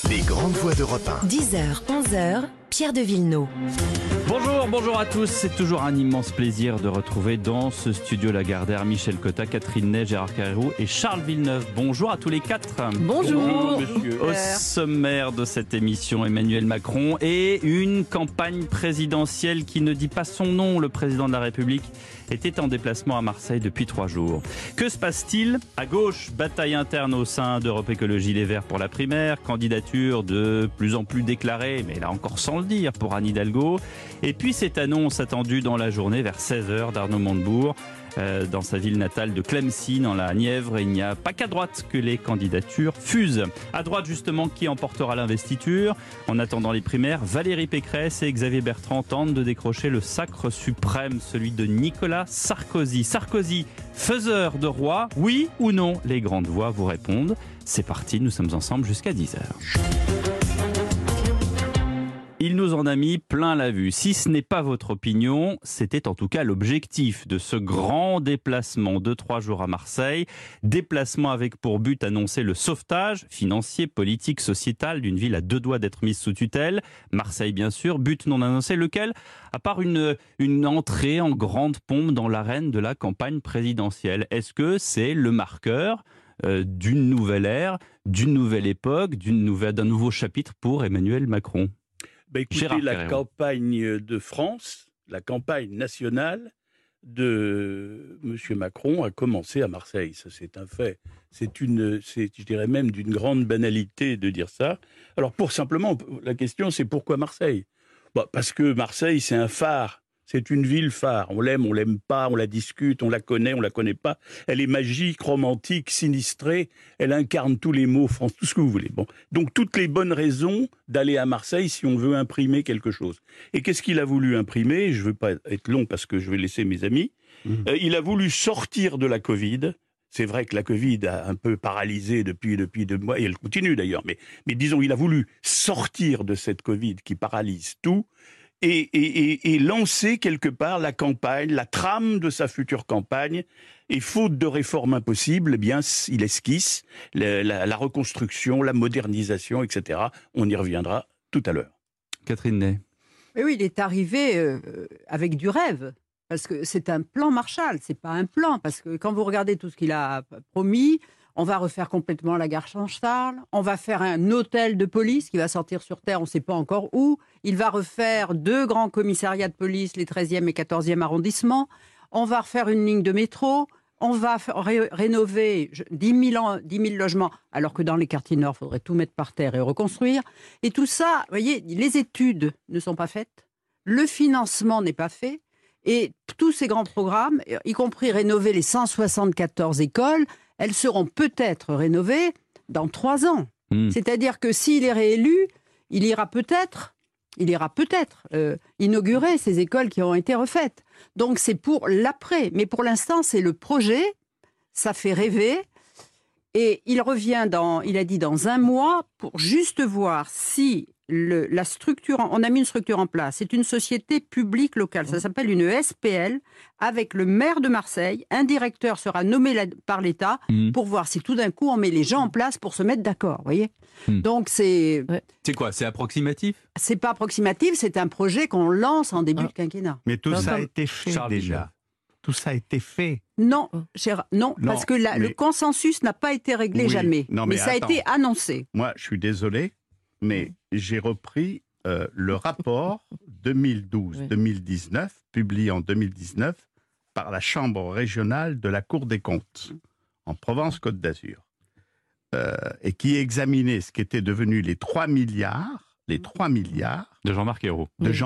Les grandes voix d'Europe 1. 10h, 11h, Pierre de Villeneuve. Bonjour à tous. C'est toujours un immense plaisir de retrouver dans ce studio Lagardère Michel Cotta, Catherine Ney, Gérard Carrérou et Charles Villeneuve. Bonjour à tous les quatre. Bonjour. Au sommaire de cette émission, Emmanuel Macron et une campagne présidentielle qui ne dit pas son nom. Le président de la République était en déplacement à Marseille depuis 3 jours. Que se passe-t-il ? À gauche, bataille interne au sein d'Europe Écologie Les Verts pour la primaire, candidature de plus en plus déclarée, mais là encore sans le dire, pour Anne Hidalgo. Et puis cette annonce attendue dans la journée vers 16h d'Arnaud Montebourg. Dans sa ville natale de Clemcy, dans la Nièvre, il n'y a pas qu'à droite que les candidatures fusent. À droite, justement, qui emportera l'investiture ? En attendant les primaires, Valérie Pécresse et Xavier Bertrand tentent de décrocher le sacre suprême, celui de Nicolas Sarkozy. Sarkozy, faiseur de roi, oui ou non ? Les grandes voix vous répondent. C'est parti, nous sommes ensemble jusqu'à 10h. Il nous en a mis plein la vue. Si ce n'est pas votre opinion, c'était en tout cas l'objectif de ce grand déplacement de 3 jours à Marseille. Déplacement avec pour but annoncer le sauvetage financier, politique, sociétal d'une ville à 2 doigts d'être mise sous tutelle. Marseille, bien sûr. But non annoncé, lequel ? À part une entrée en grande pompe dans l'arène de la campagne présidentielle. Est-ce que c'est le marqueur d'une nouvelle ère, d'une nouvelle époque, d'un nouveau chapitre pour Emmanuel Macron ? Écoutez, la campagne de France, la campagne nationale de M. Macron a commencé à Marseille. Ça, c'est un fait. C'est, je dirais même, d'une grande banalité de dire ça. Alors, la question, c'est pourquoi Marseille ? Parce que Marseille, c'est un phare. C'est une ville phare. On l'aime pas, on la discute, on la connaît pas. Elle est magique, romantique, sinistrée. Elle incarne tous les mots France, tout ce que vous voulez. Bon. Donc, toutes les bonnes raisons d'aller à Marseille si on veut imprimer quelque chose. Et qu'est-ce qu'il a voulu imprimer ? Je ne veux pas être long parce que je vais laisser mes amis. Il a voulu sortir de la Covid. C'est vrai que la Covid a un peu paralysé depuis 2 mois, et elle continue d'ailleurs. Mais disons, il a voulu sortir de cette Covid qui paralyse tout. Et lancer quelque part la campagne, la trame de sa future campagne. Et faute de réforme impossible, eh bien, il esquisse la reconstruction, la modernisation, etc. On y reviendra tout à l'heure. Catherine Ney. Mais oui, il est arrivé avec du rêve. Parce que c'est un plan Marshall, c'est pas un plan. Parce que quand vous regardez tout ce qu'il a promis, on va refaire complètement la gare Jean-Charles, on va faire un hôtel de police qui va sortir sur Terre, on ne sait pas encore où. Il va refaire 2 grands commissariats de police, les 13e et 14e arrondissements. On va refaire une ligne de métro. On va rénover 10 000 logements, alors que dans les quartiers nord, il faudrait tout mettre par terre et reconstruire. Et tout ça, vous voyez, les études ne sont pas faites, le financement n'est pas fait. Et tous ces grands programmes, y compris rénover les 174 écoles, elles seront peut-être rénovées dans 3 ans. C'est-à-dire que s'il est réélu, il ira peut-être inaugurer ces écoles qui ont été refaites. Donc c'est pour l'après. Mais pour l'instant, c'est le projet. Ça fait rêver. Et il revient il a dit dans 1 mois, pour juste voir si la structure, on a mis une structure en place. C'est une société publique locale. Ça s'appelle une SPL, avec le maire de Marseille. Un directeur sera nommé par l'État pour voir si tout d'un coup on met les gens en place pour se mettre d'accord. Vous voyez ? Donc c'est. C'est quoi ? C'est approximatif ? C'est pas approximatif, c'est un projet qu'on lance en début de quinquennat. Mais tout ça a été fait déjà. Tout ça a été fait. Non, parce que le consensus n'a pas été réglé jamais. Mais ça a été annoncé. Moi, je suis désolé, mais j'ai repris le rapport 2012-2019, publié en 2019, par la Chambre régionale de la Cour des comptes, en Provence-Côte d'Azur, et qui examinait ce qui était devenu les 3 milliards de Jean-Marc Ayrault.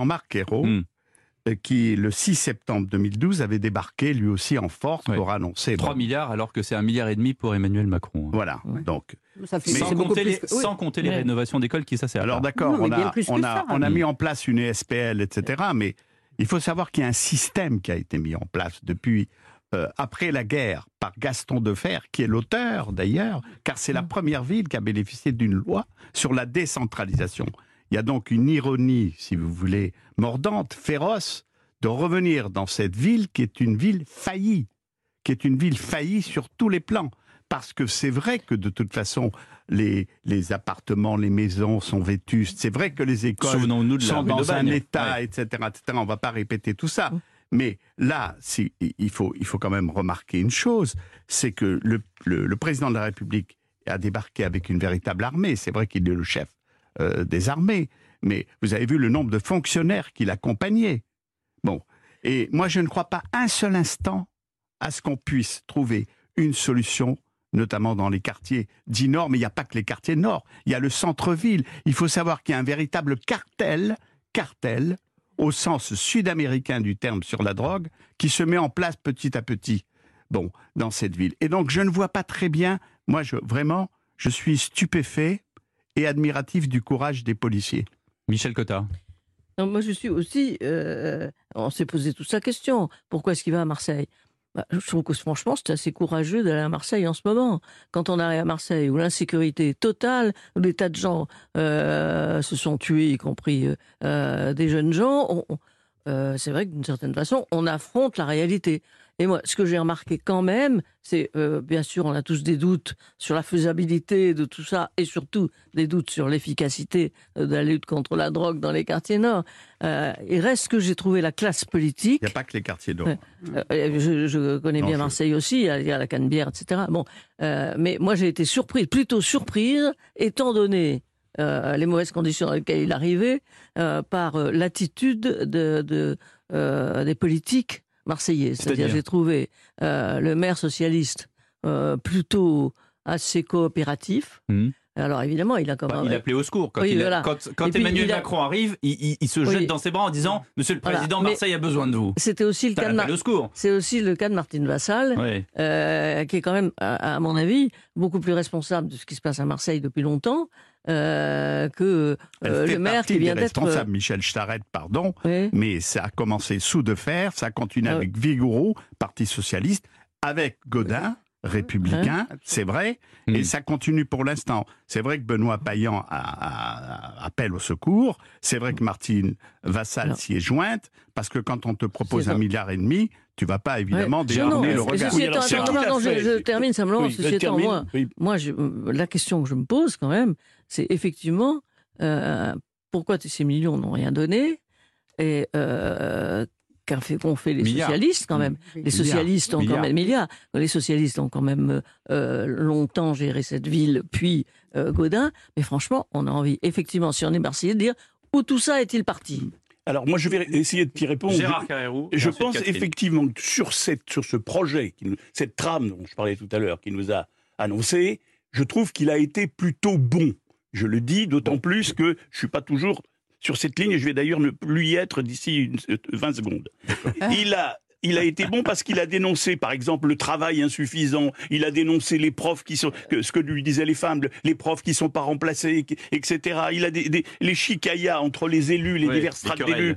Qui, le 6 septembre 2012, avait débarqué lui aussi en force pour annoncer... 3 milliards alors que c'est 1,5 milliard pour Emmanuel Macron. Voilà, donc... Ça fait, sans compter les rénovations d'écoles qui ça sert. Alors d'accord, on a mis en place une SPL, etc. Mais il faut savoir qu'il y a un système qui a été mis en place depuis... après la guerre, par Gaston Defferre, qui est l'auteur d'ailleurs, car c'est la première ville qui a bénéficié d'une loi sur la décentralisation. Il y a donc une ironie, si vous voulez, mordante, féroce, de revenir dans cette ville qui est une ville faillie sur tous les plans. parce que c'est vrai que de toute façon, les appartements, les maisons sont vétustes. C'est vrai que les écoles sont dans un état, etc., etc. On ne va pas répéter tout ça. Mais là, il faut quand même remarquer une chose, c'est que le président de la République a débarqué avec une véritable armée. C'est vrai qu'il est le chef des armées, mais vous avez vu le nombre de fonctionnaires qui l'accompagnaient. Bon, et moi je ne crois pas un seul instant à ce qu'on puisse trouver une solution, notamment dans les quartiers dits nord, mais il n'y a pas que les quartiers nord, il y a le centre-ville. Il faut savoir qu'il y a un véritable cartel, au sens sud-américain du terme sur la drogue, qui se met en place petit à petit, bon, dans cette ville. Et donc je ne vois pas très bien, moi vraiment, je suis stupéfait et admiratif du courage des policiers. Michel Cotta. Non, moi je suis aussi, on s'est posé toute la question, pourquoi est-ce qu'il va à Marseille ? Je trouve que franchement, c'est assez courageux d'aller à Marseille en ce moment. Quand on arrive à Marseille, où l'insécurité est totale, où des tas de gens se sont tués, y compris des jeunes gens, c'est vrai que d'une certaine façon, on affronte la réalité. Et moi, ce que j'ai remarqué quand même, c'est, bien sûr, on a tous des doutes sur la faisabilité de tout ça, et surtout des doutes sur l'efficacité de la lutte contre la drogue dans les quartiers nord. Il reste que j'ai trouvé la classe politique. Il n'y a pas que les quartiers nord. Je connais bien Marseille aussi, il y a la Canebière, etc. Bon, mais moi j'ai été plutôt surprise, étant donné les mauvaises conditions dans lesquelles il arrivait, par l'attitude des politiques marseillais. C'est-à-dire j'ai trouvé le maire socialiste plutôt assez coopératif. Alors évidemment, il a quand même... il appelait au secours. Quand Emmanuel Macron arrive, il se jette dans ses bras en disant « Monsieur le Président, Marseille a besoin de vous ». C'était aussi le cas C'est aussi le cas de Martine Vassal, qui est quand même, à mon avis, beaucoup plus responsable de ce qui se passe à Marseille depuis longtemps que le maire qui vient d'être... responsable, Michel Starrett, pardon, mais ça a commencé sous de fer, ça continue avec Vigouroux, Parti Socialiste, avec Gaudin, républicain, c'est vrai, et ça continue pour l'instant. C'est vrai que Benoît Payan appelle au secours, c'est vrai que Martine Vassal s'y est jointe, parce que quand on te propose 1,5 milliard, tu vas pas évidemment détourner le regard. Je termine simplement, ceci étant, moi la question que je me pose quand même, c'est effectivement pourquoi ces millions n'ont rien donné, et qu'ont fait les socialistes quand même. Les socialistes ont quand même milliards. Les socialistes ont quand même longtemps géré cette ville, puis Gaudin. Mais franchement, on a envie, effectivement, si on est Marseillais, de dire où tout ça est-il parti ? Alors moi, je vais essayer de t'y répondre. Gérard Carrérou. Je pense effectivement que sur ce projet, cette trame dont je parlais tout à l'heure, qui nous a annoncé, je trouve qu'il a été plutôt bon. Je le dis d'autant plus que je suis pas toujours sur cette ligne, et je vais d'ailleurs ne plus y être d'ici 20 secondes. Il a été bon parce qu'il a dénoncé, par exemple, le travail insuffisant. Il a dénoncé les profs ce que lui disaient les femmes, les profs qui sont pas remplacés, etc. Il a les chicayas entre les élus, les divers strates d'élus.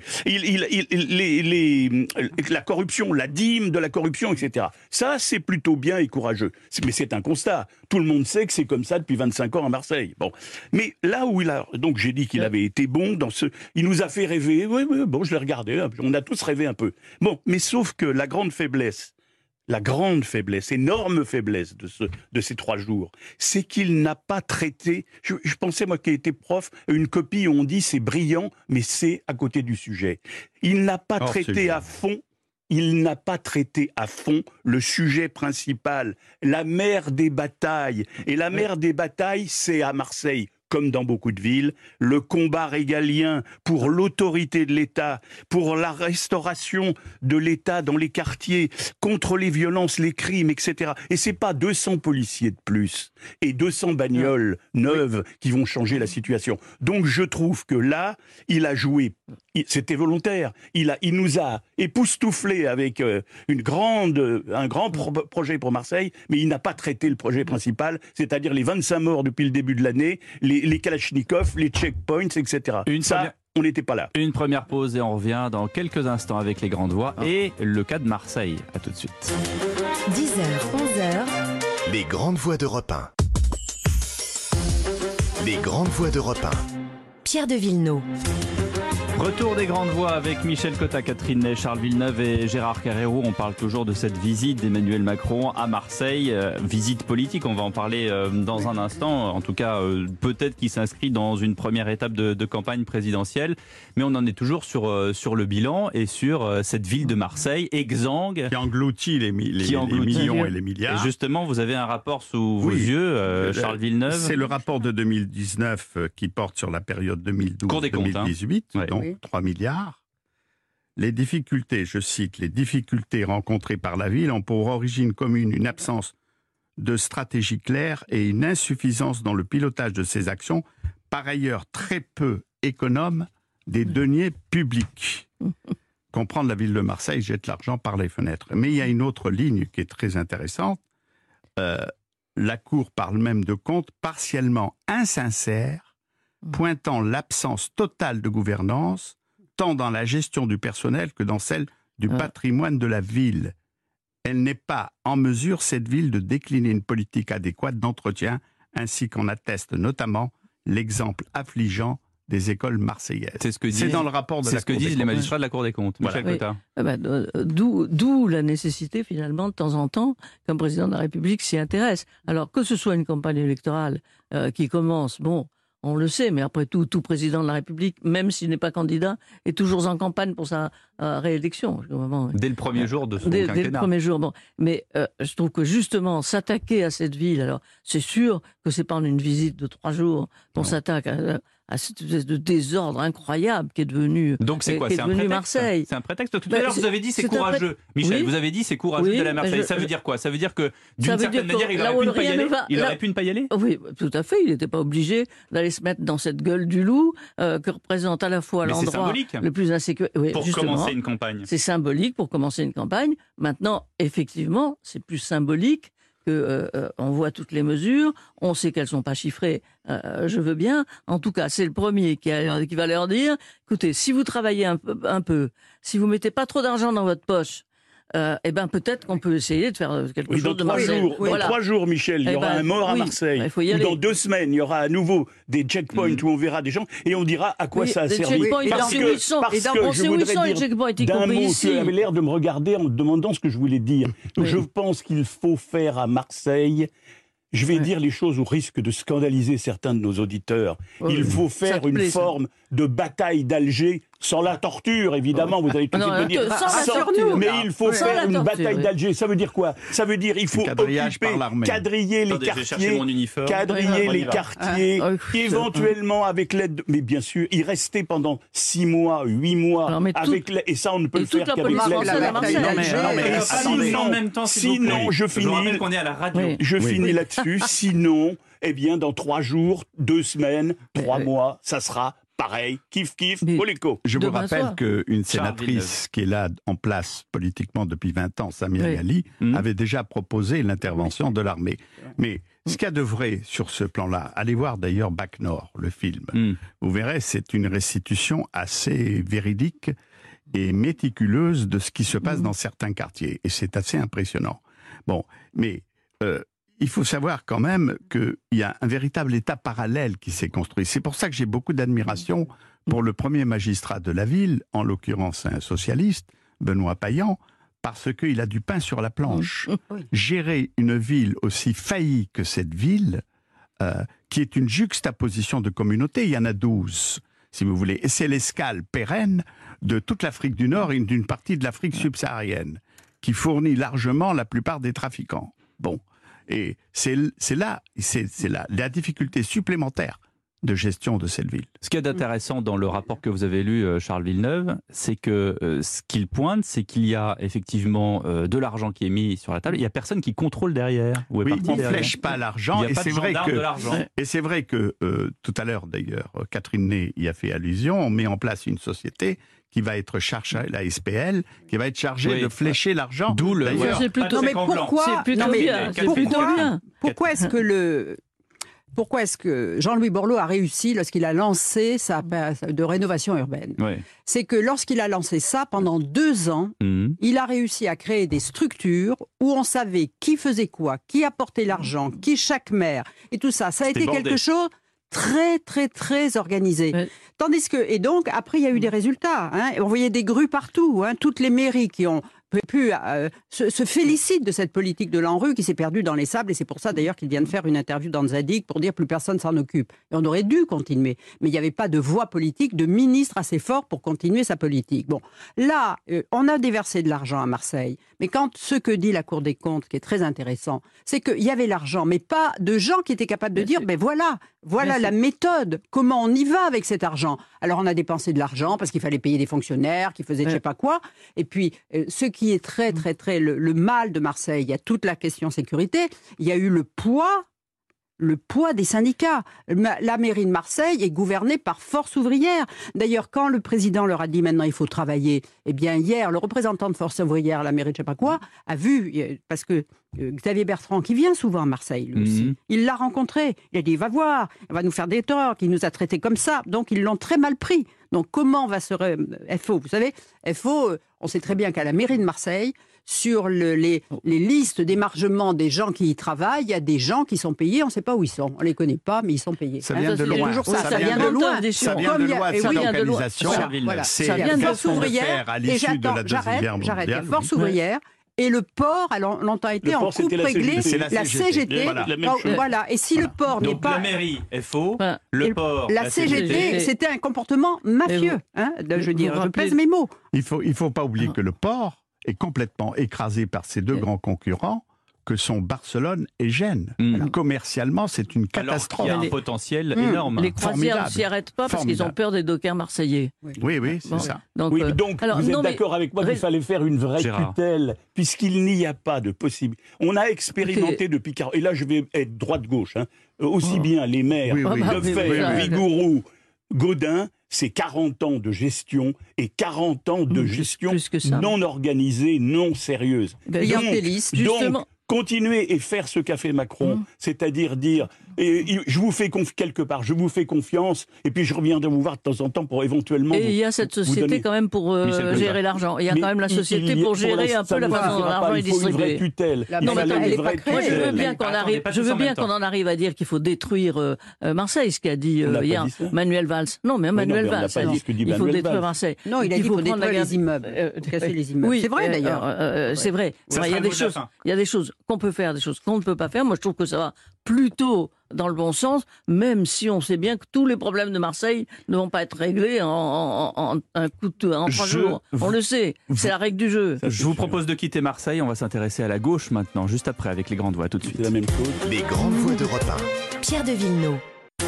La corruption, la dîme de la corruption, etc. Ça, c'est plutôt bien et courageux. Mais c'est un constat. Tout le monde sait que c'est comme ça depuis 25 ans à Marseille. Bon. Mais là où donc j'ai dit qu'il avait été bon il nous a fait rêver. Oui, bon, je l'ai regardé. On a tous rêvé un peu. Bon, mais sauf que la grande faiblesse, énorme faiblesse de ces 3 jours, c'est qu'il n'a pas traité, je pensais moi qu'il était prof, une copie où on dit c'est brillant, mais c'est à côté du sujet. Il n'a pas traité à fond le sujet principal, la mère des batailles. Et la mère des batailles, c'est à Marseille, comme dans beaucoup de villes, le combat régalien pour l'autorité de l'État, pour la restauration de l'État dans les quartiers, contre les violences, les crimes, etc. Et c'est pas 200 policiers de plus et 200 bagnoles neuves qui vont changer la situation. Donc je trouve que là, il a joué, c'était volontaire, il nous a époustouflés avec un grand projet pour Marseille, mais il n'a pas traité le projet principal, c'est-à-dire les 25 morts depuis le début de l'année, les Kalachnikov, les checkpoints, etc. On n'était pas là. Une première pause et on revient dans quelques instants avec les grandes voix et le cas de Marseille. À tout de suite. 10h, 11h. Les grandes voix d'Europe 1. Les grandes voix d'Europe 1. Pierre de Villeneuve. Retour des grandes voix avec Michel Cotta, Catherine Ney, Charles Villeneuve et Gérard Carrérou. On parle toujours de cette visite d'Emmanuel Macron à Marseille, visite politique, on va en parler dans un instant, en tout cas peut-être qu'il s'inscrit dans une première étape de campagne présidentielle, mais on en est toujours sur le bilan et sur cette ville de Marseille, exsangue. Qui engloutit les millions et les milliards. Et justement, vous avez un rapport sous vos yeux, Charles Villeneuve. C'est le rapport de 2019 qui porte sur la période 2012-2018, donc 3 milliards. Les difficultés, je cite, les difficultés rencontrées par la ville ont pour origine commune une absence de stratégie claire et une insuffisance dans le pilotage de ses actions, par ailleurs très peu économe des deniers publics. Comprendre la ville de Marseille jette l'argent par les fenêtres. Mais il y a une autre ligne qui est très intéressante. La Cour parle même de comptes partiellement insincères, pointant l'absence totale de gouvernance, tant dans la gestion du personnel que dans celle du patrimoine de la ville. Elle n'est pas en mesure, cette ville, de décliner une politique adéquate d'entretien, ainsi qu'en atteste notamment l'exemple affligeant des écoles marseillaises. C'est dans le rapport de la Cour des comptes. C'est ce que disent les magistrats de la Cour des comptes. Voilà. Michel Cotta. D'où la nécessité, finalement, de temps en temps, qu'un président de la République s'y intéresse. Alors, que ce soit une campagne électorale qui commence, on le sait, mais après tout président de la République, même s'il n'est pas candidat, est toujours en campagne pour sa réélection. Dès le premier jour de son quinquennat. Dès le premier jour. Mais je trouve que justement, s'attaquer à cette ville, alors c'est sûr que c'est pas en une visite de 3 jours qu'on s'attaque à cette espèce de désordre incroyable qui est devenu Donc c'est quoi? C'est un prétexte, Marseille. C'est un prétexte. Tout à l'heure, vous avez dit c'est courageux. Michel, vous avez dit c'est courageux de la Marseille. Ça veut dire quoi? Ça veut dire que d'une certaine manière, il aurait pu ne pas y aller. Oui, tout à fait. Il n'était pas obligé d'aller se mettre dans cette gueule du loup que représente à la fois l'endroit le plus insécure. Oui, pour commencer une campagne. C'est symbolique pour commencer une campagne. Maintenant, effectivement, c'est plus symbolique. On voit toutes les mesures, on sait qu'elles sont pas chiffrées, je veux bien. En tout cas, c'est le premier qui va leur dire, écoutez, si vous travaillez un peu, si vous mettez pas trop d'argent dans votre poche, peut-être qu'on peut essayer de faire quelque chose de Marseille. Dans 3 jours, Michel, il y aura un mort à Marseille. Ou dans 2 semaines, il y aura à nouveau des checkpoints où on verra des gens et on dira à quoi ça a servi. Parce que je voudrais dire d'un mot, tu avais l'air de me regarder en me demandant ce que je voulais dire. Je pense qu'il faut faire à Marseille... Je vais dire les choses au risque de scandaliser certains de nos auditeurs. Il faut faire une forme de bataille d'Alger sans la torture, évidemment. Vous allez tout de suite me dire mais il faut faire une bataille d'Alger. Ça veut dire quoi? Ça veut dire il faut quadriller les quartiers, éventuellement avec l'aide... Mais bien sûr, y rester pendant 6 mois, 8 mois, et ça on ne peut le faire qu'avec l'aide. Sinon, je finis. Je rappelle qu'on est à la radio. Je finis là-dessus. Sinon, dans 3 jours, 2 semaines, 3 mois, ça sera pareil, kiff, Oléco. Je vous rappelle qu'une sénatrice qui est là en place politiquement depuis 20 ans, Samia Ghali, avait déjà proposé l'intervention de l'armée. Mais ce qu'il y a de vrai sur ce plan-là, allez voir d'ailleurs Bac Nord, le film. Vous verrez, c'est une restitution assez véridique et méticuleuse de ce qui se passe dans certains quartiers. Et c'est assez impressionnant. Mais... il faut savoir quand même qu'il y a un véritable État parallèle qui s'est construit. C'est pour ça que j'ai beaucoup d'admiration pour le premier magistrat de la ville, en l'occurrence un socialiste, Benoît Payan, parce qu'il a du pain sur la planche. Gérer une ville aussi faillie que cette ville, qui est une juxtaposition de communautés, il y en a 12, si vous voulez. Et c'est l'escale pérenne de toute l'Afrique du Nord et d'une partie de l'Afrique subsaharienne, qui fournit largement la plupart des trafiquants. Et c'est là la difficulté supplémentaire de gestion de cette ville. Ce qui est intéressant dans le rapport que vous avez lu, Charles Villeneuve, c'est que ce qu'il pointe, c'est qu'il y a effectivement de l'argent qui est mis sur la table. Il n'y a personne qui contrôle derrière. On ne flèche pas l'argent. Et c'est vrai que tout à l'heure, d'ailleurs, Catherine Ney y a fait allusion, on met en place une société qui va être chargée, la SPL, qui va être chargée de flécher l'argent. D'où le... C'est plutôt bien. Pourquoi est-ce que Jean-Louis Borloo a réussi lorsqu'il a lancé de rénovation urbaine? C'est que lorsqu'il a lancé ça, pendant 2 ans, il a réussi à créer des structures où on savait qui faisait quoi, qui apportait l'argent, qui chaque maire, et tout ça. Ça a été quelque chose très, très, très organisé. Tandis que, et donc, après, il y a eu des résultats. On voyait des grues partout. Toutes les mairies qui ont pu se félicitent de cette politique de l'ANRU qui s'est perdue dans les sables. Et c'est pour ça, d'ailleurs, qu'il vient de faire une interview dans Zadig pour dire plus personne s'en occupe. Et on aurait dû continuer. Mais il n'y avait pas de voix politique, de ministre assez fort pour continuer sa politique. Bon, là, on a déversé de l'argent à Marseille. Mais ce que dit la Cour des comptes, qui est très intéressant, c'est qu'il y avait l'argent, mais pas de gens qui étaient capables de dire, voilà la méthode, comment on y va avec cet argent. Alors on a dépensé de l'argent parce qu'il fallait payer des fonctionnaires qui faisaient je sais pas quoi. Et puis, ce qui est très le mal de Marseille, il y a toute la question sécurité, il y a eu le poids des syndicats. La mairie de Marseille est gouvernée par Force ouvrière. D'ailleurs, quand le président leur a dit maintenant il faut travailler, eh bien hier, le représentant de Force ouvrière, la mairie de je sais pas quoi, a vu, parce que Xavier Bertrand, qui vient souvent à Marseille, lui aussi, il l'a rencontré. Il a dit, va voir, on va nous faire des torts, qu'il nous a traités comme ça. Donc, ils l'ont très mal pris. Donc, comment va se... FO, vous savez, FO, on sait très bien qu'à la mairie de Marseille, sur les listes d'émargement des gens qui y travaillent, il y a des gens qui sont payés, on ne sait pas où ils sont. On ne les connaît pas, mais ils sont payés. Ça vient de loin. Ça vient de loin. Ça vient de loin, cette organisation. Ça vient de Force ouvrière. À l'issue de la Deuxième Guerre mondiale. Il y a Force ouvrière. Et le port a longtemps été en coupe réglée, la CGT. Voilà. Et si le port n'est pas... la mairie, FO, le port, la CGT, c'était un comportement mafieux. Je pèse mes mots. Il faut pas oublier que le port est complètement écrasé par ces deux grands concurrents que sont Barcelone et Gênes. Commercialement, c'est une catastrophe. Alors qu'il y a un potentiel énorme. Les croisières ne s'y arrêtent pas parce qu'ils ont peur des dockers marseillais. Oui, c'est ça. Donc, vous êtes d'accord avec moi qu'il fallait faire une vraie tutelle, puisqu'il n'y a pas de possibilité. On a expérimenté depuis 40... Et là, je vais être droite-gauche. Aussi bien les maires Defebvre, Vigouroux, Gaudin, c'est 40 ans de gestion et 40 ans de gestion non organisée, non sérieuse. Donc, continuer et faire ce qu'a fait Macron, c'est-à-dire dire je vous fais quelque part, je vous fais confiance, et puis je reviendrai vous voir de temps en temps pour éventuellement. Et il y a cette société quand même pour gérer l'argent. Il y a quand même la société pour gérer un peu la façon dont l'argent est distribué. Il faut une vraie tutelle. Moi, je veux bien qu'on en arrive à dire qu'il faut détruire Marseille, ce qu'a dit hier Manuel Valls. Non, mais Manuel Valls a dit qu'il faut détruire Marseille. Non, il a dit qu'il faut détruire les immeubles, casser les immeubles. Oui, c'est vrai d'ailleurs. C'est vrai. Il y a des choses qu'on peut faire, des choses qu'on ne peut pas faire. Moi, je trouve que ça va plutôt dans le bon sens, même si on sait bien que tous les problèmes de Marseille ne vont pas être réglés en 3 jours. On le sait, c'est la règle du jeu. Je vous propose de quitter Marseille, on va s'intéresser à la gauche maintenant, juste après, avec les grandes voix, tout de suite. C'est la même chose. Les grandes voix d'Europe 1. Pierre de Villeneuve.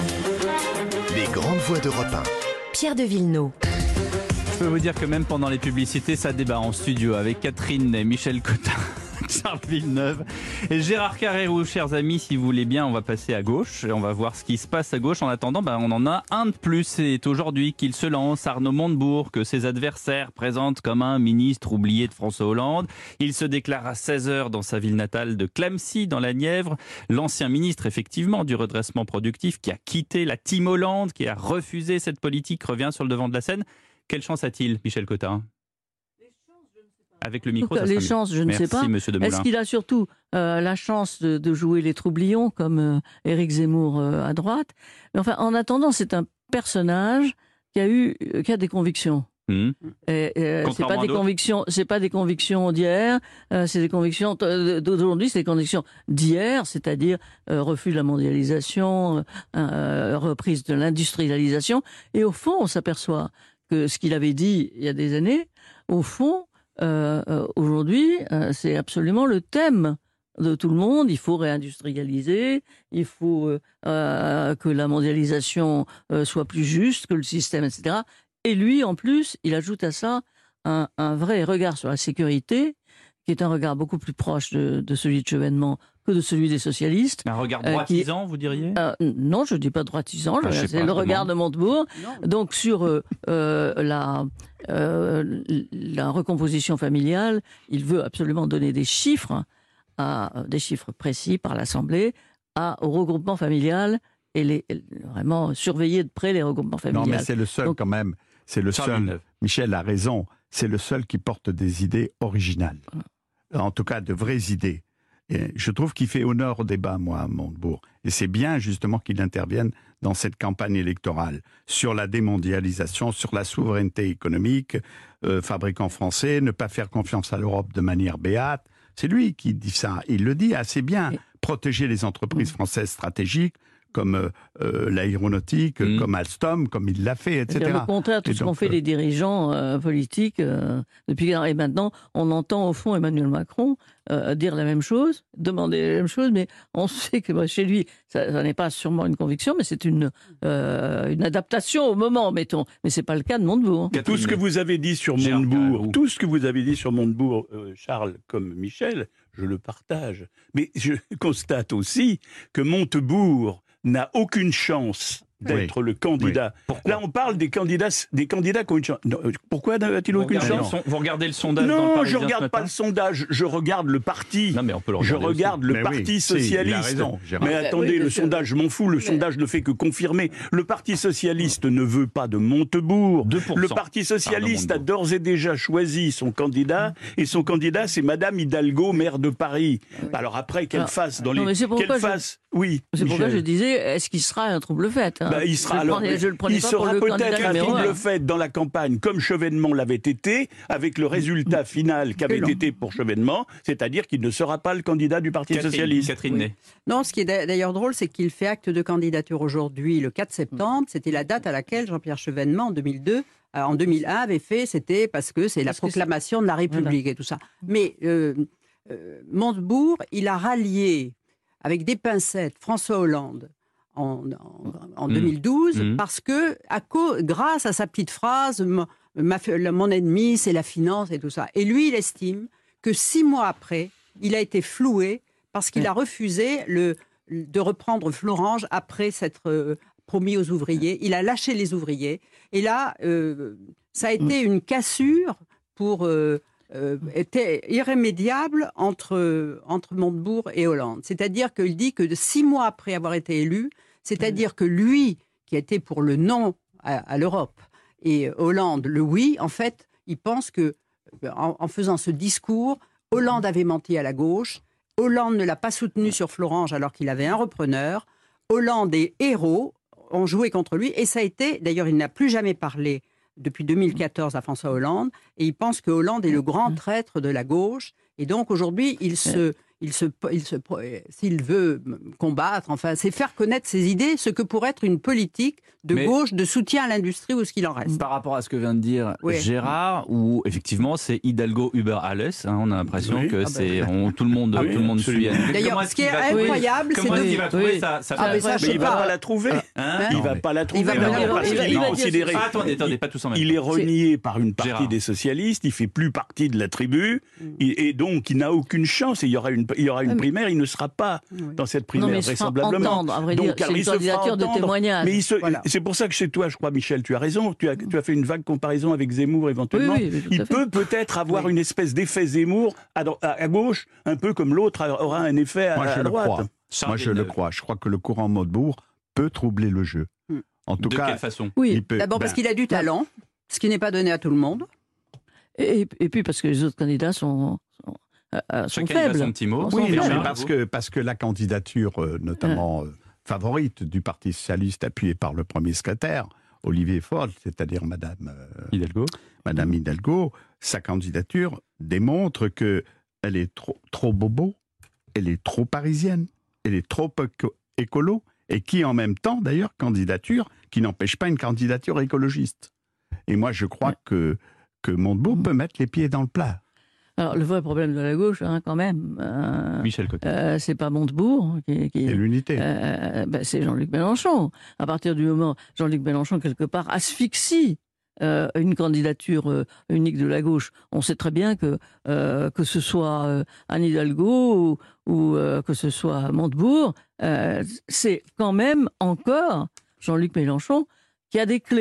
Les grandes voix d'Europe 1. Pierre de Villeneuve. Je peux vous dire que même pendant les publicités, ça débat en studio avec Catherine et Michel Cotin. Charles Villeneuve et Gérard Carrérou. Chers amis, si vous voulez bien, on va passer à gauche et on va voir ce qui se passe à gauche. En attendant, on en a un de plus. C'est aujourd'hui qu'il se lance, Arnaud Montebourg, que ses adversaires présentent comme un ministre oublié de François Hollande. Il se déclare à 16h dans sa ville natale de Clamecy, dans la Nièvre. L'ancien ministre, effectivement, du redressement productif, qui a quitté la team Hollande, qui a refusé cette politique, revient sur le devant de la scène. Quelle chance a-t-il, Michel Cotin ? Avec le micro, les chances, je ne sais pas. Est-ce qu'il a surtout la chance de jouer les troublions comme Éric Zemmour à droite? Mais enfin, en attendant, c'est un personnage qui a des convictions. C'est pas des convictions d'hier, c'est des convictions d'aujourd'hui, c'est des convictions d'hier, c'est-à-dire refus de la mondialisation, reprise de l'industrialisation. Et au fond, on s'aperçoit que ce qu'il avait dit il y a des années, au fond, aujourd'hui, c'est absolument le thème de tout le monde. Il faut réindustrialiser, il faut que la mondialisation soit plus juste, que le système, etc. Et lui, en plus, il ajoute à ça un vrai regard sur la sécurité, qui est un regard beaucoup plus proche de celui de Chevènement que de celui des socialistes. Un regard droitisant, vous diriez ? Non, je ne dis pas droitisant, c'est le regard de Montebourg. Donc sur la recomposition familiale, il veut absolument donner des chiffres précis par l'Assemblée au regroupement familial et vraiment surveiller de près les regroupements familiaux. Non, mais c'est le seul quand même, c'est le seul, Michel a raison, c'est le seul qui porte des idées originales. En tout cas, de vraies idées. Et je trouve qu'il fait honneur au débat, moi, à Montebourg. Et c'est bien, justement, qu'il intervienne dans cette campagne électorale sur la démondialisation, sur la souveraineté économique, fabricant français, ne pas faire confiance à l'Europe de manière béate. C'est lui qui dit ça. Il le dit assez bien. Protéger les entreprises françaises stratégiques, comme l'aéronautique, comme Alstom, comme il l'a fait, etc. Le contraire, tout ce qu'ont fait les dirigeants politiques depuis. Et maintenant, on entend au fond Emmanuel Macron dire la même chose, demander la même chose, mais on sait que chez lui, ça n'est pas sûrement une conviction, mais c'est une adaptation au moment, mettons. Mais c'est pas le cas de Montebourg. Tout ce que vous avez dit sur Montebourg, Charles comme Michel, je le partage. Mais je constate aussi que Montebourg n'a aucune chance d'être le candidat. Là, on parle des candidats qui ont une chance. Non, pourquoi n'a-t-il aucune chance? Vous regardez le sondage? Non, je ne regarde pas le sondage. Je regarde le parti. Non, mais on peut le regarder. Je regarde le parti socialiste. Il a raison, mais attendez, le sondage, je m'en fous. Le sondage ne fait que confirmer. Le parti socialiste ne veut pas de Montebourg. 2%. Le parti socialiste a d'ores et déjà choisi son candidat. Et son candidat, c'est Madame Hidalgo, maire de Paris. Alors après, qu'elle fasse dans les... Oui, c'est pourquoi je disais, est-ce qu'il sera un trouble-fête? Il sera peut-être un trouble-fête dans la campagne, comme Chevènement l'avait été, avec le résultat final qu'avait été pour Chevènement, c'est-à-dire qu'il ne sera pas le candidat du Parti socialiste. Catherine. Non, ce qui est d'ailleurs drôle, c'est qu'il fait acte de candidature aujourd'hui, le 4 septembre. C'était la date à laquelle Jean-Pierre Chevènement, en 2002, en 2001, avait fait, c'était parce que c'est la proclamation de la République et tout ça. Mais Montebourg, il a rallié avec des pincettes François Hollande en 2012, parce que, grâce à sa petite phrase, mon ennemi, c'est la finance et tout ça. Et lui, il estime que 6 mois après, il a été floué parce qu'il a refusé de reprendre Florange après s'être promis aux ouvriers. Il a lâché les ouvriers. Et là, ça a été une cassure était irrémédiable entre Montebourg et Hollande. C'est-à-dire qu'il dit que 6 mois après avoir été élu, c'est-à-dire que lui, qui était pour le non à l'Europe, et Hollande le oui, en fait, il pense que, en faisant ce discours, Hollande avait menti à la gauche, Hollande ne l'a pas soutenu sur Florange alors qu'il avait un repreneur, Hollande et Hérault ont joué contre lui, et ça a été, d'ailleurs il n'a plus jamais parlé depuis 2014 à François Hollande, et il pense que Hollande est le grand traître de la gauche, et donc aujourd'hui, s'il veut combattre, enfin, c'est faire connaître ses idées, ce que pourrait être une politique de gauche, de soutien à l'industrie ou ce qu'il en reste. Par rapport à ce que vient de dire Gérard, où effectivement c'est Hidalgo über alles, on a l'impression que tout le monde suit. D'ailleurs, ce qui est incroyable, c'est il va trouver sa place. Mais il va pas la trouver. Il va pas la trouver. Attendez, pas tous en même temps. Il est renié par une partie des socialistes, il fait plus partie de la tribu, et donc il n'a aucune chance. Et il y aura une primaire, il ne sera pas dans cette primaire, vraisemblablement. Donc, c'est une candidature de témoignage. Mais c'est pour ça que chez toi, je crois, Michel, tu as raison, tu as fait une vague comparaison avec Zemmour éventuellement. Il peut peut-être avoir une espèce d'effet Zemmour à gauche, un peu comme l'autre aura un effet à droite. Moi, je le crois. Je crois que le courant Montebourg peut troubler le jeu. En tout cas, de quelle façon? D'abord parce qu'il a du talent, ce qui n'est pas donné à tout le monde. Et puis parce que les autres candidats sont faibles. Son petit mot. Oui, parce que la candidature, notamment favorite du Parti socialiste, appuyée par le premier secrétaire, Olivier Faure, c'est-à-dire Madame Hidalgo, sa candidature démontre que elle est trop bobo, elle est trop parisienne, elle est trop écolo, et qui en même temps, d'ailleurs, candidature qui n'empêche pas une candidature écologiste. Et moi, je crois que Montebourg peut mettre les pieds dans le plat. Alors, le vrai problème de la gauche, quand même, Michel Cotta, c'est pas Montebourg c'est l'unité. C'est Jean-Luc Mélenchon. À partir du moment où Jean-Luc Mélenchon, quelque part, asphyxie une candidature unique de la gauche, on sait très bien que ce soit Anne Hidalgo ou que ce soit Montebourg, c'est quand même encore Jean-Luc Mélenchon qui a des clés.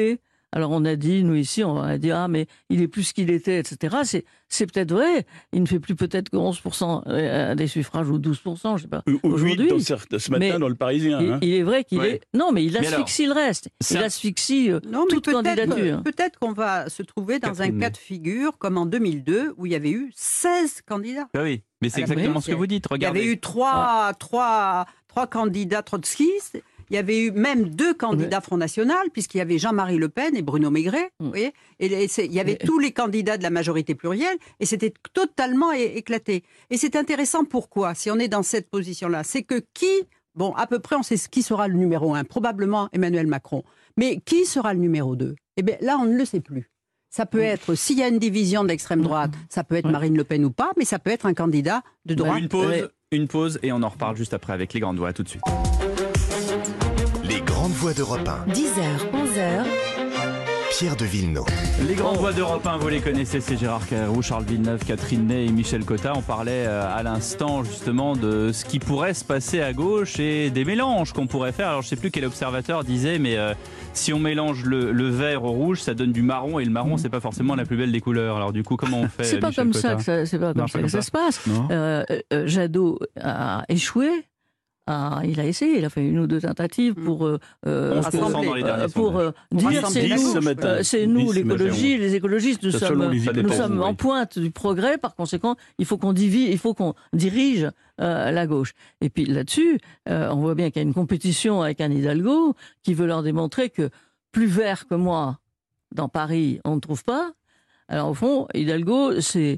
Alors on a dit, nous ici, on a dit, mais il est plus qu'il était, etc. C'est peut-être vrai. Il ne fait plus peut-être que 11% des suffrages ou 12%, je sais pas. Aujourd'hui. Ce matin dans le Parisien. Il est vrai qu'il est. Non, mais il asphyxie le reste. Il asphyxie toute candidature. Peut-être qu'on va se trouver dans un cas de figure comme en 2002 où il y avait eu 16 candidats. Oui, mais c'est exactement ce que vous dites. Regardez. Il y avait eu trois candidats trotskistes. Il y avait eu même 2 candidats Front National, puisqu'il y avait Jean-Marie Le Pen et Bruno Maigret. Vous voyez, et il y avait tous les candidats de la majorité plurielle, et c'était totalement éclaté. Et c'est intéressant, pourquoi, si on est dans cette position-là, c'est que à peu près on sait qui sera le numéro 1, probablement Emmanuel Macron. Mais qui sera le numéro 2 ? Eh bien là, on ne le sait plus. Ça peut être, s'il y a une division de l'extrême droite, ça peut être Marine Le Pen ou pas, mais ça peut être un candidat de droite. Une pause, et on en reparle juste après avec les grandes voix. À tout de suite. Les grandes voix d'Europe 1. 10h, 11h. Pierre de Villeneuve. Les grandes voix d'Europe 1, vous les connaissez, c'est Gérard Carrérou, Charles Villeneuve, Catherine Ney et Michel Cotta. On parlait à l'instant justement de ce qui pourrait se passer à gauche et des mélanges qu'on pourrait faire. Alors je ne sais plus quel observateur disait, mais si on mélange le vert au rouge, ça donne du marron, et le marron, c'est pas forcément la plus belle des couleurs. Alors du coup, comment on fait? C'est pas comme ça que ça se passe. Jadot a échoué. Il a essayé, il a fait 1 ou 2 tentatives pour dire c'est nous l'écologie, les écologistes, nous sommes en pointe du progrès, par conséquent il faut qu'on dirige la gauche. Et puis là-dessus, on voit bien qu'il y a une compétition avec Anne Hidalgo qui veut leur démontrer que plus vert que moi dans Paris on ne trouve pas. Alors au fond, Hidalgo,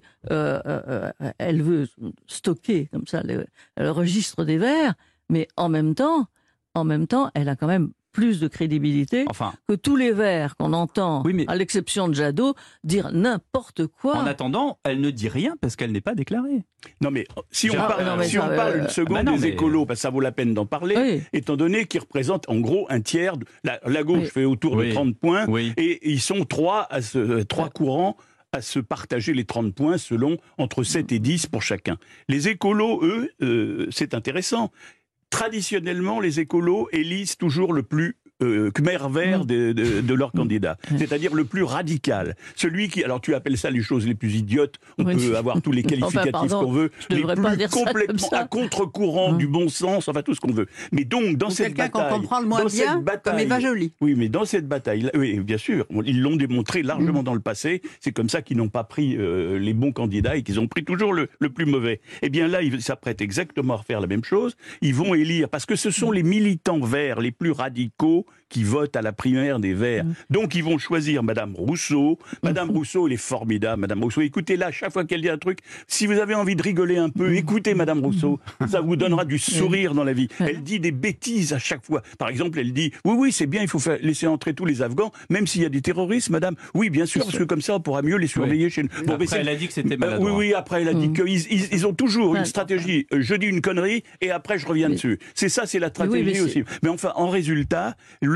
elle veut stocker comme ça le registre des verts. Mais en même temps, elle a quand même plus de crédibilité que tous les verts qu'on entend, à l'exception de Jadot, dire n'importe quoi. En attendant, elle ne dit rien parce qu'elle n'est pas déclarée. Non mais si on parle une seconde des écolos, parce que ça vaut la peine d'en parler, étant donné qu'ils représentent en gros un tiers, la gauche fait autour de 30 points, et ils sont 3 courants à se partager les 30 points entre 7 et 10 pour chacun. Les écolos, eux, c'est intéressant. Traditionnellement, les écolos élisent toujours le plus khmer vert de leur candidat, c'est-à-dire le plus radical. Celui qui, alors tu appelles ça les choses les plus idiotes, on peut avoir tous les qualificatifs qu'on veut, les plus complètement à contre-courant du bon sens, tout ce qu'on veut. Mais donc, dans cette bataille... Quelqu'un qu'on comprend le moins bien, comme Eva Joly. Oui, mais dans cette bataille, oui, bien sûr, ils l'ont démontré largement dans le passé, c'est comme ça qu'ils n'ont pas pris les bons candidats et qu'ils ont pris toujours le plus mauvais. Eh bien là, ils s'apprêtent exactement à refaire la même chose. Ils vont élire, parce que ce sont les militants verts les plus radicaux qui votent à la primaire des Verts. Donc ils vont choisir Madame Rousseau. Madame Rousseau, elle est formidable, Madame Rousseau. Écoutez-la, chaque fois qu'elle dit un truc, si vous avez envie de rigoler un peu, écoutez Madame Rousseau. Ça vous donnera du sourire dans la vie. Elle dit des bêtises à chaque fois. Par exemple, elle dit, oui, c'est bien, il faut laisser entrer tous les Afghans, même s'il y a des terroristes, Madame. Oui, bien sûr, parce que comme ça, on pourra mieux les surveiller chez nous. Bon, après, elle a dit que c'était maladroit. Oui, après, elle a dit qu'ils ont toujours une stratégie. Je dis une connerie, et après, je reviens dessus. C'est la stratégie aussi. Mais enfin, en résultat,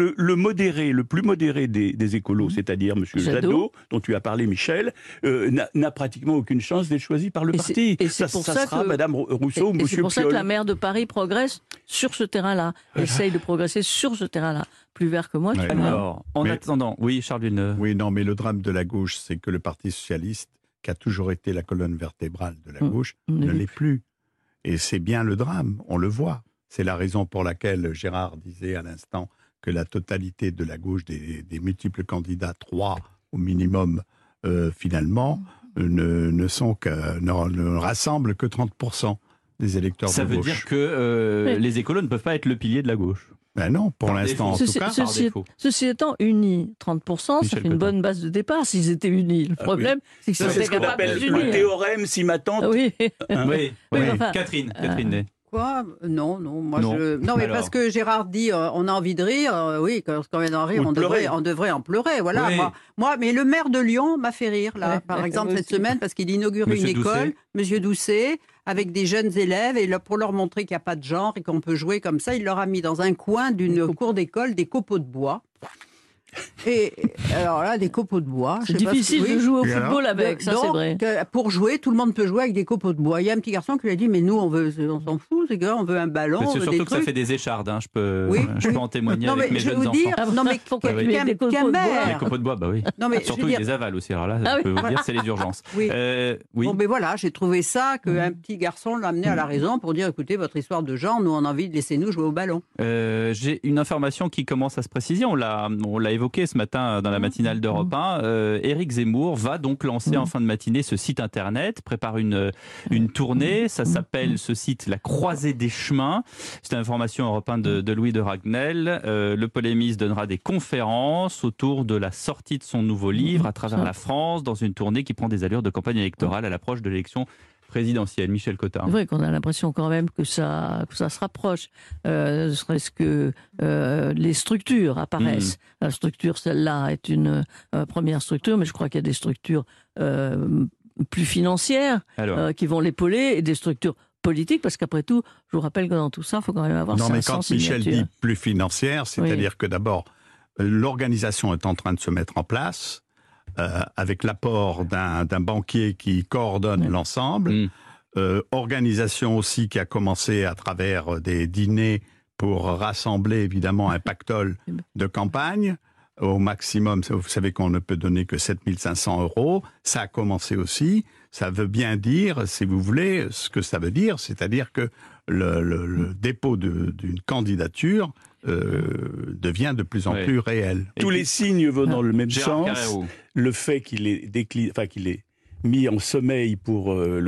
le plus modéré des écolos, c'est-à-dire M. Jadot, dont tu as parlé, Michel, n'a pratiquement aucune chance d'être choisi par le parti. Ça sera Mme Rousseau ou M. Piolle. C'est pour ça que la maire de Paris progresse sur ce terrain-là, essaye de progresser sur ce terrain-là. Plus vert que moi. Alors, en attendant, oui, Charles Villeneuve. Oui, non, mais le drame de la gauche, c'est que le Parti socialiste, qui a toujours été la colonne vertébrale de la gauche, ne l'est plus. Et c'est bien le drame, on le voit. C'est la raison pour laquelle Gérard disait à l'instant que la totalité de la gauche, des multiples candidats, 3 au minimum, finalement, ne rassemblent que 30% des électeurs de gauche. Ça veut dire que les écolos ne peuvent pas être le pilier de la gauche. Ben non, pour l'instant en tout cas. Ceci étant, unis 30%, ça fait une bonne base de départ s'ils étaient unis. Le problème, c'est qu'ils sont capables de s'unir. Le théorème, si ma tante... Oui. Catherine Ney. Non, mais parce que Gérard dit on a envie de rire, oui, quand on vient d'en rire, on devrait en pleurer, voilà. Oui. Moi, mais le maire de Lyon m'a fait rire, là, par exemple, cette semaine, parce qu'il inaugure une école, Monsieur Doucet, avec des jeunes élèves, et pour leur montrer qu'il n'y a pas de genre et qu'on peut jouer comme ça, il leur a mis dans un coin d'une cour d'école des copeaux de bois. Et alors là, des copeaux de bois. C'est difficile de jouer au football avec, ça c'est vrai. Pour jouer, tout le monde peut jouer avec des copeaux de bois. Il y a un petit garçon qui lui a dit, mais nous, on s'en fout, c'est on veut un ballon. C'est surtout que ça fait des échardes, je peux en témoigner avec mes jeunes enfants. Non mais des copeaux de bois. Les copeaux de bois, bah oui. Non, mais surtout ils les avalent aussi. Alors là, je peux vous dire, c'est les urgences. Oui. Bon, mais voilà, j'ai trouvé ça qu'un petit garçon l'a amené à la raison pour dire, écoutez, votre histoire de genre, nous on a envie de laisser nous jouer au ballon. J'ai une information qui commence à se préciser. On l'a évoqué ce matin dans la matinale d'Europe 1. Éric Zemmour va donc lancer en fin de matinée ce site internet, prépare une tournée. Ça s'appelle ce site La Croisée des Chemins. C'est une information Europe 1 de Louis de Ragnel. Le polémiste donnera des conférences autour de la sortie de son nouveau livre à travers la France dans une tournée qui prend des allures de campagne électorale à l'approche de l'élection présidentielle. Michel Cotin. C'est vrai qu'on a l'impression quand même que ça se rapproche. Serait-ce que les structures apparaissent. La structure, celle-là, est une première structure, mais je crois qu'il y a des structures plus financières qui vont l'épauler et des structures politiques, parce qu'après tout, je vous rappelle que dans tout ça, il faut quand même avoir 500 signatures. Non, mais quand Michel dit plus financière, c'est-à-dire que d'abord, l'organisation est en train de se mettre en place, avec l'apport d'un banquier qui coordonne l'ensemble, organisation aussi qui a commencé à travers des dîners pour rassembler évidemment un pactole de campagne. Au maximum, vous savez qu'on ne peut donner que 7 500 €. Ça a commencé aussi. Ça veut bien dire, si vous voulez, ce que ça veut dire, c'est-à-dire que le dépôt d'une candidature devient de plus en plus réel. Tous les signes vont dans le même sens. Le fait qu'il ait mis en sommeil pour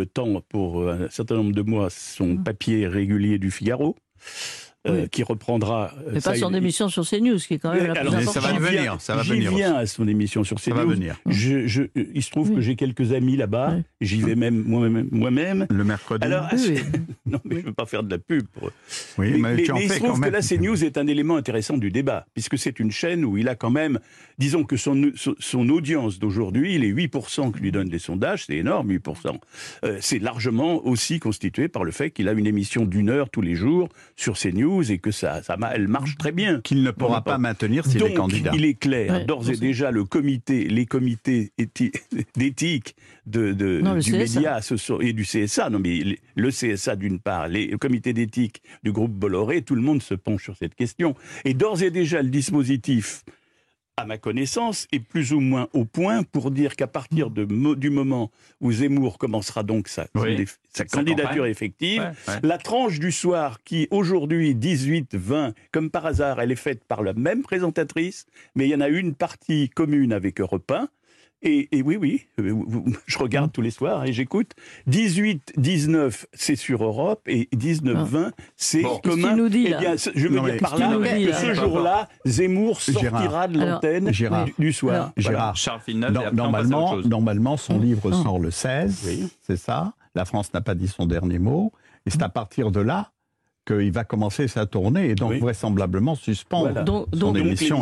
un certain nombre de mois, son papier régulier du Figaro. Qui reprendra... Mais pas son émission sur CNews, qui est quand même la plus importante. Ça va venir. J'y viens à son émission sur CNews. Ça va venir. Il se trouve que j'ai quelques amis là-bas. J'y vais même moi-même. Le mercredi. Alors, non, mais je ne veux pas faire de la pub. Mais tu en il fais se trouve quand même. que là, CNews est un élément intéressant du débat, puisque c'est une chaîne où il a quand même... Disons que son audience d'aujourd'hui, les 8% que lui donnent les sondages, c'est énorme, 8%. C'est largement aussi constitué par le fait qu'il a une émission d'1 heure tous les jours sur CNews, et que elle marche très bien. Qu'il ne pourra pas maintenir s'il est candidat. Il est clair, d'ores et déjà, les comités d'éthique du média et du CSA, non mais le CSA d'une part, le comité d'éthique du groupe Bolloré, tout le monde se penche sur cette question. Et d'ores et déjà, le dispositif, à ma connaissance, est plus ou moins au point pour dire qu'à partir du moment où Zemmour commencera donc sa candidature effective, la tranche du soir qui, aujourd'hui, 18-20, comme par hasard, elle est faite par la même présentatrice, mais il y en a une partie commune avec Europe 1, et oui, je regarde tous les soirs et j'écoute. 18-19, c'est sur Europe, et 19-20, c'est commun. Nous dit, eh bien, je veux dire par là que ce jour-là, Zemmour sortira de l'antenne du soir. Gérard, Charles Filneuve, normalement, son livre sort le 16, c'est ça. La France n'a pas dit son dernier mot, et c'est à partir de là qu'il va commencer sa tournée et donc vraisemblablement suspendre son émission.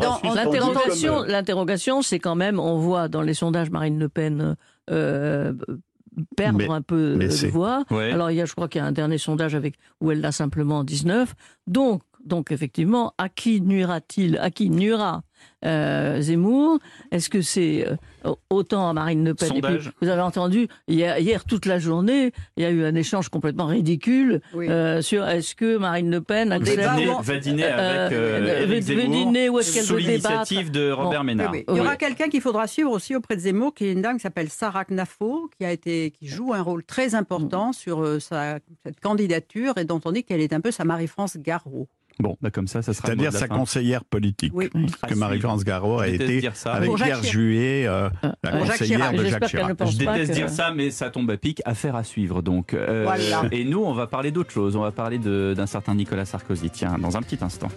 L'interrogation, c'est quand même, on voit dans les sondages Marine Le Pen perdre un peu de voix. Alors, je crois qu'il y a un dernier sondage où elle l'a simplement 19. Donc effectivement, à qui nuira Zemmour? Est-ce que c'est autant à Marine Le Pen? Et puis, vous avez entendu, hier toute la journée, il y a eu un échange complètement ridicule sur est-ce que Marine Le Pen va dîner avec Éric Zemmour, où est-ce qu'elle sous l'initiative de Robert Ménard. Il y aura quelqu'un qu'il faudra suivre aussi auprès de Zemmour, qui est une dame qui s'appelle Sarah Knafo, qui joue un rôle très important sur cette candidature et dont on dit qu'elle est un peu sa Marie-France Garot. Bon, comme ça sera. C'est-à-dire sa conseillère politique, que Marie-France Garot a été avec Pierre Juillet, la conseillère de Jacques Chirac. Je déteste dire ça, mais ça tombe à pic. Affaire à suivre, donc. Et nous, on va parler d'autre chose. On va parler d'un certain Nicolas Sarkozy. Tiens, dans un petit instant.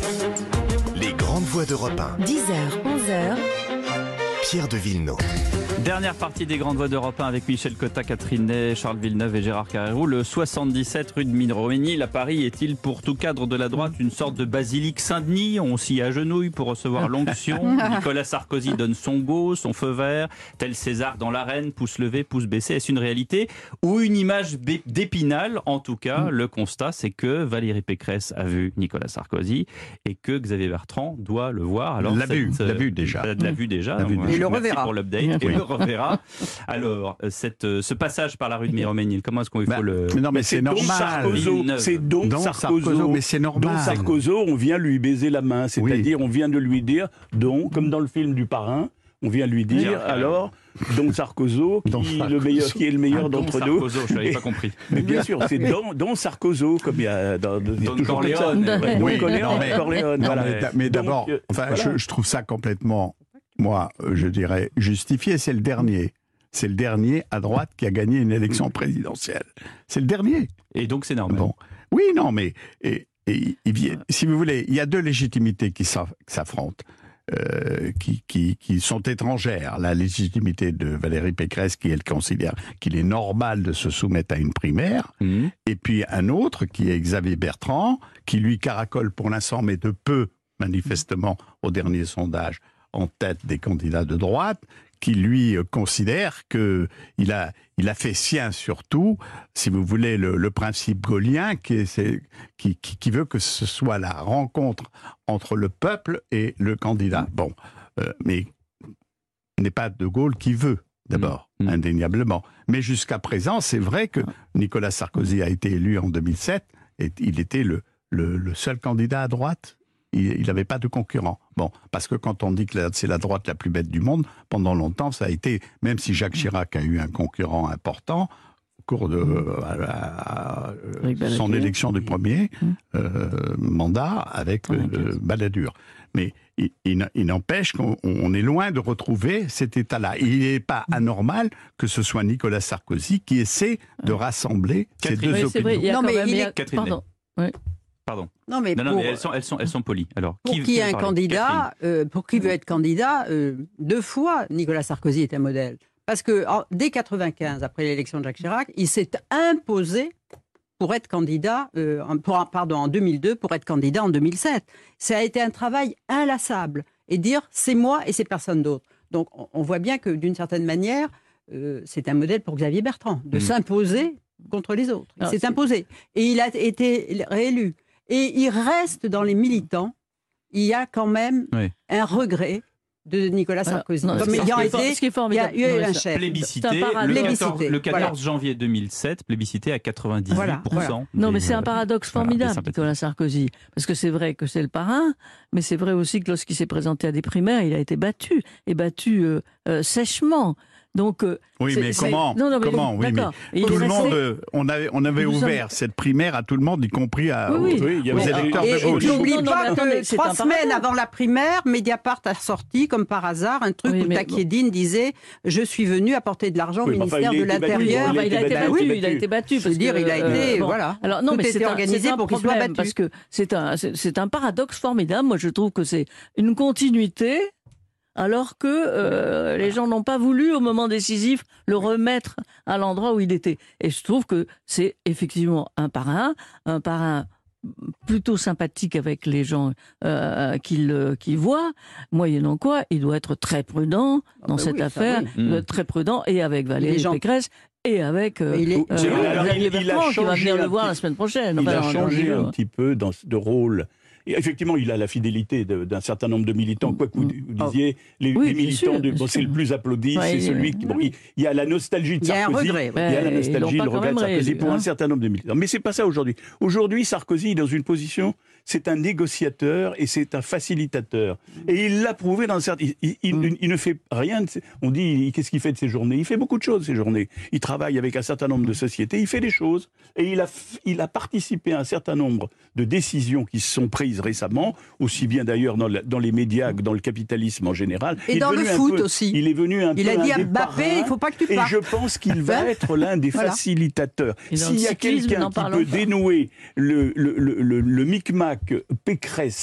Les grandes voix d'Europe 1. 10h, 11h. Pierre de Villeneuve. Dernière partie des Grandes Voix d'Europe 1 avec Michel Cotta, Catherine Ney, Charles Villeneuve et Gérard Carrérou. Le 77 rue de Miromesnil à Paris est-il pour tout cadre de la droite une sorte de basilique Saint-Denis? On s'y agenouille pour recevoir l'onction. Nicolas Sarkozy donne son go, son feu vert, tel César dans l'arène, pouce levé, pouce baissé. Est-ce une réalité ou une image d'Épinal? En tout cas, le constat, c'est que Valérie Pécresse a vu Nicolas Sarkozy et que Xavier Bertrand doit le voir. Alors, l'a vu déjà. L'a vu déjà. Et le reverra. Pour l'update. Et le reverra. Alors, ce passage par la rue de Miromesnil, comment est-ce qu'on faut le... Non, mais c'est normal. C'est donc Sarkozy. Mais c'est normal. Donc Sarkozy, on vient lui baiser la main. C'est-à-dire, on vient de lui dire, donc, comme dans le film du Parrain, on vient lui dire, alors, donc Sarkozy, qui est le meilleur d'entre nous. Sarkozy, je n'avais pas compris. Mais bien sûr, c'est dans Sarkozy, comme il y a dans Corleone. Mais d'abord, je trouve ça complètement, moi, je dirais, justifié. C'est le dernier. C'est le dernier à droite qui a gagné une élection présidentielle. C'est le dernier. Et donc c'est normal. Bon. Oui, non, mais si vous voulez, il y a deux légitimités qui s'affrontent. Qui sont étrangères. La légitimité de Valérie Pécresse, qui elle considère qu'il est normal de se soumettre à une primaire, et puis un autre qui est Xavier Bertrand, qui lui caracole pour l'instant, mais de peu, manifestement, au dernier sondage, en tête des candidats de droite, qui lui considère qu'il a fait sien surtout, si vous voulez, le principe gaullien qui veut que ce soit la rencontre entre le peuple et le candidat. Bon, mais n'est pas De Gaulle qui veut, d'abord, indéniablement. Mais jusqu'à présent, c'est vrai que Nicolas Sarkozy a été élu en 2007 et il était le seul candidat à droite. Il n'avait pas de concurrent. Bon, parce que quand on dit que c'est la droite la plus bête du monde, pendant longtemps, ça a été, même si Jacques Chirac a eu un concurrent important, au cours de son élection du premier mandat avec Balladur. Mais il n'empêche qu'on est loin de retrouver cet état-là. Il n'est pas anormal que ce soit Nicolas Sarkozy qui essaie de rassembler ces deux opinions. C'est vrai, il y a non, quand mais même... Catherine. Oui. Pardon. Non, mais elles sont polies. Alors, pour qui est un candidat, pour qui veut être candidat, deux fois Nicolas Sarkozy est un modèle. Parce que dès 1995, après l'élection de Jacques Chirac, il s'est imposé pour être candidat, en 2002, pour être candidat en 2007. Ça a été un travail inlassable. Et dire, c'est moi et c'est personne d'autre. Donc, on voit bien que, d'une certaine manière, c'est un modèle pour Xavier Bertrand, de s'imposer contre les autres. Il s'est imposé. Et il a été réélu. Et il reste dans les militants. Il y a quand même un regret de Nicolas Sarkozy. Comme ayant été, ce qui est formidable, il y a eu un chef. Plébiscité, le 14 janvier 2007, plébiscité à 98%. Voilà. Non, mais c'est un paradoxe formidable, Nicolas Sarkozy. Parce que c'est vrai que c'est le parrain, mais c'est vrai aussi que lorsqu'il s'est présenté à des primaires, il a été battu, et battu sèchement. Donc, oui, mais comment oui, mais tout le monde, on avait ouvert cette primaire à tout le monde, y compris aux électeurs de gauche. Et n'oublie pas que 3 semaines avant la primaire, Mediapart a sorti, comme par hasard, un truc où Takiedine disait « Je suis venu apporter de l'argent au ministère de l'Intérieur ». Il a été battu. C'est-à-dire, il a été, voilà. Alors, non, mais tout était organisé pour qu'il soit battu. Parce que c'est un paradoxe formidable. Moi, je trouve que c'est une continuité, alors que les gens n'ont pas voulu, au moment décisif, le remettre à l'endroit où il était. Et je trouve que c'est effectivement un parrain plutôt sympathique avec les gens qu'il voit, moyennant quoi, il doit être très prudent dans cette affaire, il doit être très prudent, et avec Valérie Pécresse, et avec Xavier Bertrand, qui va venir le voir la semaine prochaine. Il a changé un petit peu de rôle. Et effectivement, il a la fidélité d'un certain nombre de militants. Quoi que vous disiez, les militants, c'est le plus applaudi, c'est celui qui... Bon, il y a la nostalgie de Sarkozy. Il y a la nostalgie, le regret de Sarkozy pour un certain nombre de militants. Mais c'est pas ça aujourd'hui. Aujourd'hui, Sarkozy est dans une position... C'est un négociateur et c'est un facilitateur. Et il l'a prouvé dans certains... Il ne fait rien. On dit, qu'est-ce qu'il fait de ses journées? Il fait beaucoup de choses, ces journées. Il travaille avec un certain nombre de sociétés, il fait des choses. Et il a participé à un certain nombre de décisions qui se sont prises récemment, aussi bien d'ailleurs dans les médias que dans le capitalisme en général. Et dans le foot aussi. Il est venu un peu Il a dit à Mbappé, il ne faut pas que tu partes. Et je pense qu'il va être l'un des facilitateurs. S'il y a quelqu'un qui peut dénouer le micmac Pécresse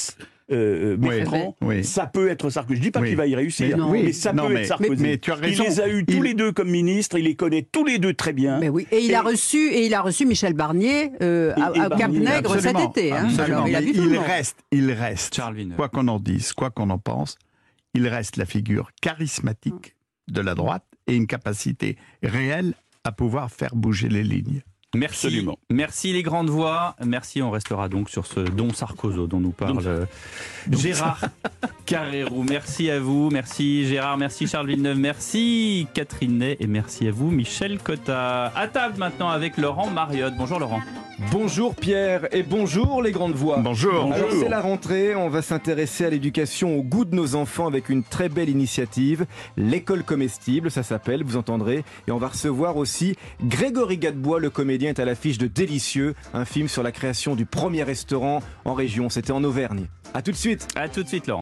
Mitterrand, ça peut être Sarkozy. Je dis pas qu'il va y réussir, mais ça peut être Sarkozy. Mais tu as raison. Il les a eus tous les deux comme ministres, il les connaît tous les deux très bien. Mais oui. Et il a reçu Michel Barnier à Cap-Nègre cet été. Alors, il reste, quoi qu'on en dise, quoi qu'on en pense, il reste la figure charismatique de la droite et une capacité réelle à pouvoir faire bouger les lignes. Merci. Absolument. Merci les grandes voix. Merci, on restera donc sur ce Don Sarkozy dont nous parle Gérard Carrérou. Merci à vous, merci Gérard, merci Charles Villeneuve, merci Catherine Ney et merci à vous Michel Cotta. À table maintenant avec Laurent Mariotte. Bonjour Laurent. Bonjour Pierre et bonjour les grandes voix. Bonjour. Alors c'est la rentrée, on va s'intéresser à l'éducation au goût de nos enfants avec une très belle initiative, l'école comestible, ça s'appelle, vous entendrez. Et on va recevoir aussi Grégory Gadebois, le comédien est à l'affiche de Délicieux, un film sur la création du premier restaurant en région, c'était en Auvergne. À tout de suite. À tout de suite Laurent.